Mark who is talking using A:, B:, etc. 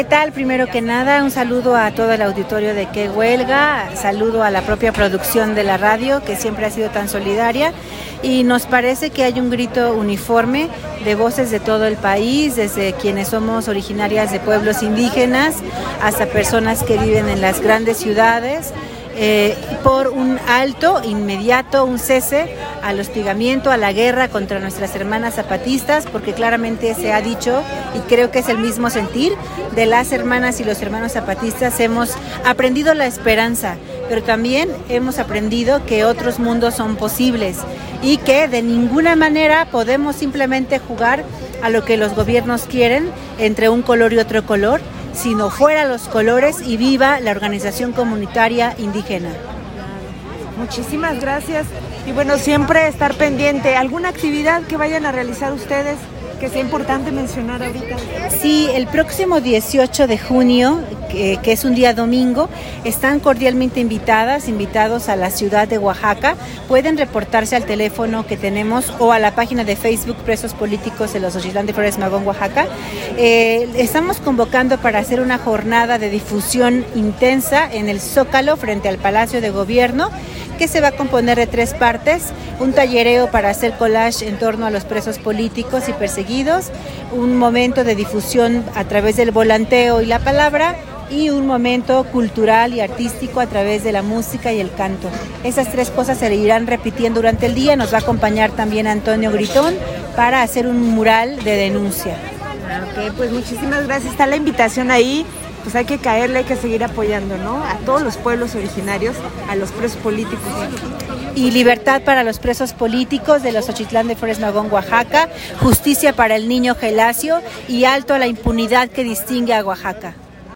A: ¿Qué tal? Primero que nada, un saludo a todo el auditorio de Qué Huelga, saludo a la propia producción de la radio, que siempre ha sido tan solidaria, y nos parece que hay un grito uniforme de voces de todo el país, desde quienes somos originarias de pueblos indígenas hasta personas que viven en las grandes ciudades, por un alto, inmediato, un cese al hostigamiento, a la guerra contra nuestras hermanas zapatistas, porque claramente se ha dicho, y creo que es el mismo sentir, de las hermanas y los hermanos zapatistas. Hemos aprendido la esperanza, pero también hemos aprendido que otros mundos son posibles y que de ninguna manera podemos simplemente jugar a lo que los gobiernos quieren entre un color y otro color, sino fuera los colores y viva la organización comunitaria indígena.
B: Muchísimas gracias. Y bueno, siempre estar pendiente. ¿Alguna actividad que vayan a realizar ustedes que sea importante mencionar ahorita?
A: Sí, el próximo 18 de junio, que es un día domingo, están cordialmente invitados a la ciudad de Oaxaca. Pueden reportarse al teléfono que tenemos o a la página de Facebook Presos Políticos de los Xochitlán de Flores Magón, Oaxaca. Estamos convocando para hacer una jornada de difusión intensa en el Zócalo frente al Palacio de Gobierno, que se va a componer de 3 partes: un tallereo para hacer collage en torno a los presos políticos y perseguidos, un momento de difusión a través del volanteo y la palabra, y un momento cultural y artístico a través de la música y el canto. Esas 3 cosas se irán repitiendo durante el día. Nos va a acompañar también Antonio Gritón para hacer un mural de denuncia.
B: Ok, pues muchísimas gracias. Está la invitación ahí. Pues hay que caerle, hay que seguir apoyando, ¿no? A todos los pueblos originarios, a los presos políticos.
A: Y libertad para los presos políticos de los Xochitlán de Flores Magón, Oaxaca, justicia para el niño Gelasio y alto a la impunidad que distingue a Oaxaca.